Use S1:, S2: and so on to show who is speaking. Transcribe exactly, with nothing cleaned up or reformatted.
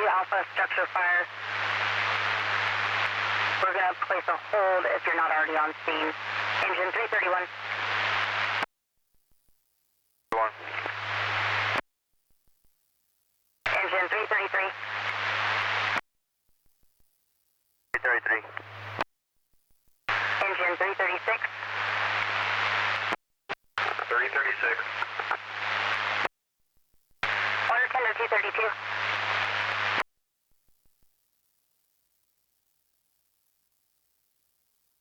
S1: Alpha, structure fire. We're going to place a hold if you're not already on scene. Engine three thirty-one.
S2: One.
S1: Engine three thirty-three.
S2: three thirty-three.
S1: Engine three thirty-six.
S2: three thirty-six.